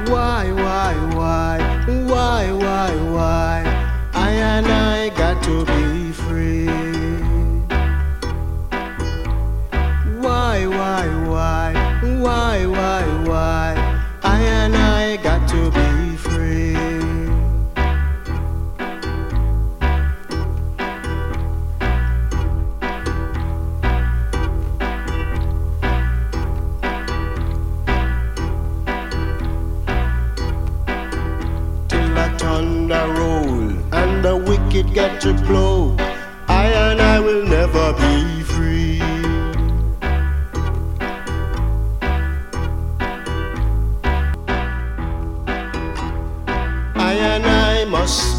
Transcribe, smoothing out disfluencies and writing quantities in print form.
Why? I and I got to be free. Why? I and I got to be free. Thunder roll and the wicked get to blow, I and I will never be free. I and I must